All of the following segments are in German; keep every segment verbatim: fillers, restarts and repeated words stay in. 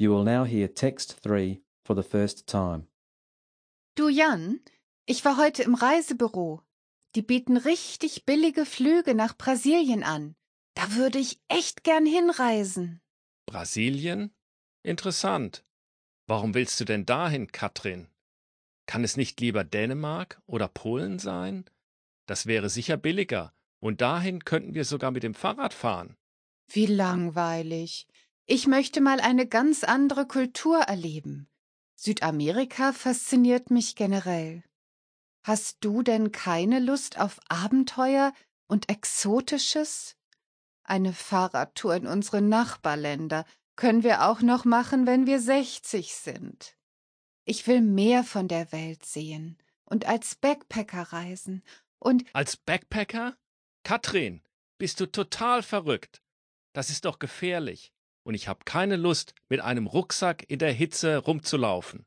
You will now hear text three for the first time. Du Jan, ich war heute im Reisebüro. Die bieten richtig billige Flüge nach Brasilien an. Da würde ich echt gern hinreisen. Brasilien? Interessant. Warum willst du denn dahin, Katrin? Kann es nicht lieber Dänemark oder Polen sein? Das wäre sicher billiger, und dahin könnten wir sogar mit dem Fahrrad fahren. Wie langweilig. Ich möchte mal eine ganz andere Kultur erleben. Südamerika fasziniert mich generell. Hast du denn keine Lust auf Abenteuer und Exotisches? Eine Fahrradtour in unsere Nachbarländer können wir auch noch machen, wenn wir sechzig sind. Ich will mehr von der Welt sehen und als Backpacker reisen und Als Backpacker? Katrin, bist du total verrückt. Das ist doch gefährlich. Und ich habe keine Lust, mit einem Rucksack in der Hitze rumzulaufen.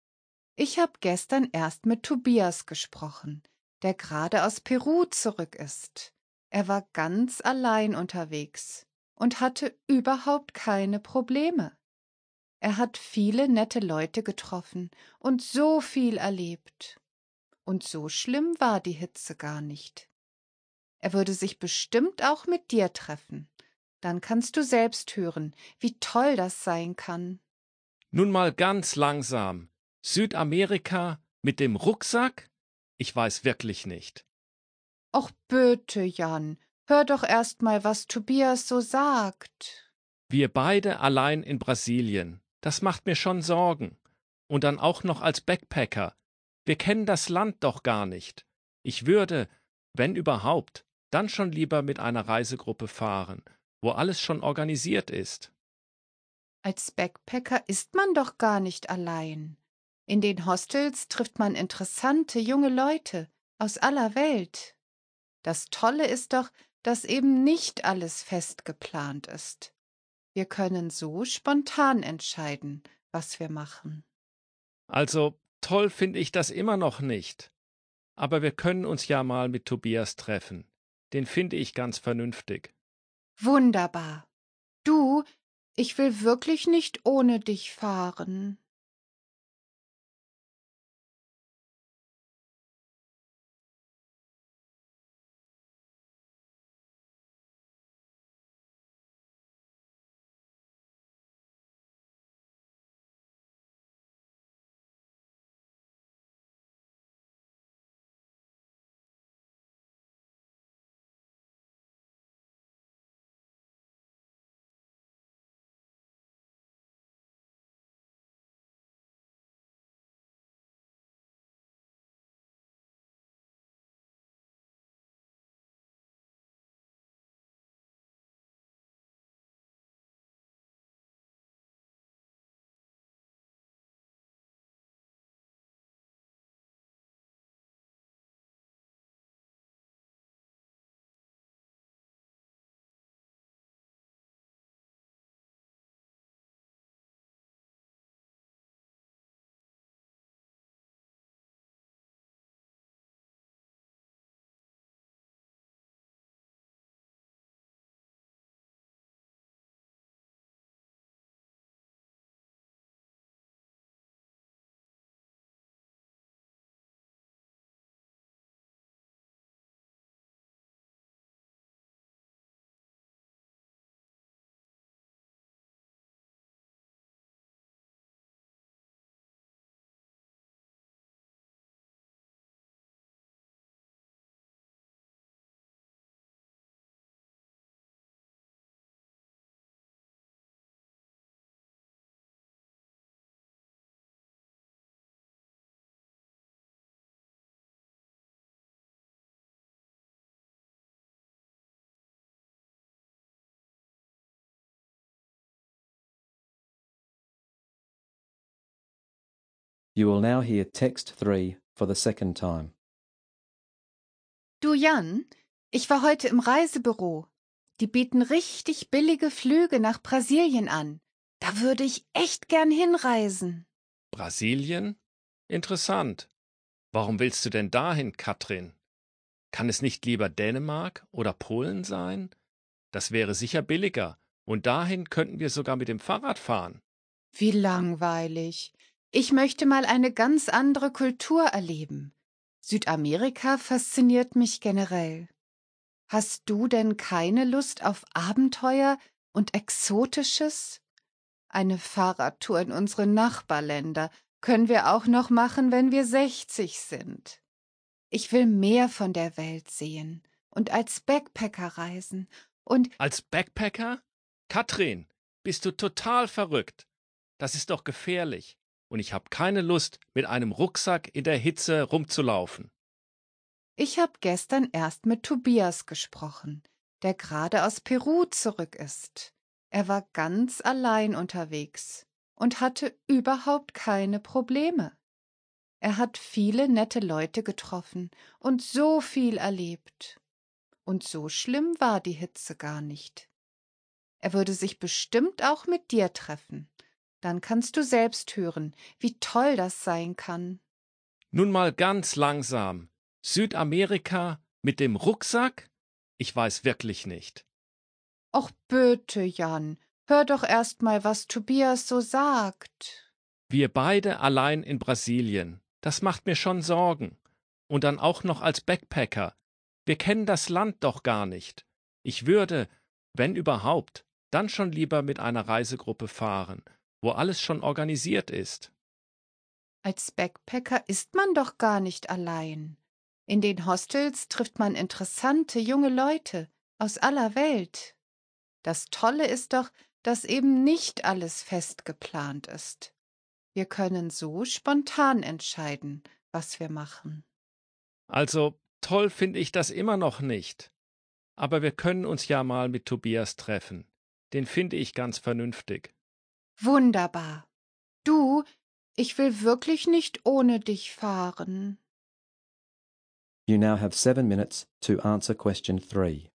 ich habe gestern erst mit Tobias gesprochen, der gerade aus Peru zurück ist. Er war ganz allein unterwegs und hatte überhaupt keine Probleme. Er hat viele nette Leute getroffen und so viel erlebt. Und so schlimm war die Hitze gar nicht. Er würde sich bestimmt auch mit dir treffen. Dann kannst du selbst hören, wie toll das sein kann. Nun mal ganz langsam. Südamerika mit dem Rucksack? Ich weiß wirklich nicht. Och bitte, Jan, hör doch erst mal, was Tobias so sagt. Wir beide allein in Brasilien. Das macht mir schon Sorgen. Und dann auch noch als Backpacker. Wir kennen das Land doch gar nicht. Ich würde, wenn überhaupt, dann schon lieber mit einer Reisegruppe fahren, wo alles schon organisiert ist. Als Backpacker ist man doch gar nicht allein. In den Hostels trifft man interessante junge Leute aus aller Welt. Das Tolle ist doch, dass eben nicht alles fest geplant ist. Wir können so spontan entscheiden, was wir machen. Also toll finde ich das immer noch nicht. Aber wir können uns ja mal mit Tobias treffen. Den finde ich ganz vernünftig. Wunderbar. Du, ich will wirklich nicht ohne dich fahren. You will now hear text three for the second time. Du Jan, ich war heute im Reisebüro. Die bieten richtig billige Flüge nach Brasilien an. Da würde ich echt gern hinreisen. Brasilien? Interessant. Warum willst du denn dahin, Katrin? Kann es nicht lieber Dänemark oder Polen sein? Das wäre sicher billiger, und dahin könnten wir sogar mit dem Fahrrad fahren. Wie langweilig. Ich möchte mal eine ganz andere Kultur erleben. Südamerika fasziniert mich generell. Hast du denn keine Lust auf Abenteuer und Exotisches? Eine Fahrradtour in unsere Nachbarländer können wir auch noch machen, wenn wir sechzig sind. Ich will mehr von der Welt sehen und als Backpacker reisen und Als Backpacker? Katrin, bist du total verrückt? Das ist doch gefährlich. Und ich habe keine Lust, mit einem Rucksack in der Hitze rumzulaufen. ich habe gestern erst mit Tobias gesprochen, der gerade aus Peru zurück ist. Er war ganz allein unterwegs und hatte überhaupt keine Probleme. Er hat viele nette Leute getroffen und so viel erlebt. Und so schlimm war die Hitze gar nicht. Er würde sich bestimmt auch mit dir treffen. Dann kannst du selbst hören, wie toll das sein kann. Nun mal ganz langsam. Südamerika mit dem Rucksack? Ich weiß wirklich nicht. Och bitte, Jan, hör doch erst mal, was Tobias so sagt. Wir beide allein in Brasilien. Das macht mir schon Sorgen. Und dann auch noch als Backpacker. Wir kennen das Land doch gar nicht. Ich würde, wenn überhaupt, dann schon lieber mit einer Reisegruppe fahren, wo alles schon organisiert ist. Als Backpacker ist man doch gar nicht allein. In den Hostels trifft man interessante junge Leute aus aller Welt. Das Tolle ist doch, dass eben nicht alles fest geplant ist. Wir können so spontan entscheiden, was wir machen. Also toll finde ich das immer noch nicht. Aber wir können uns ja mal mit Tobias treffen. Den finde ich ganz vernünftig. Wunderbar. Du, ich will wirklich nicht ohne dich fahren. You now have seven minutes to answer question three.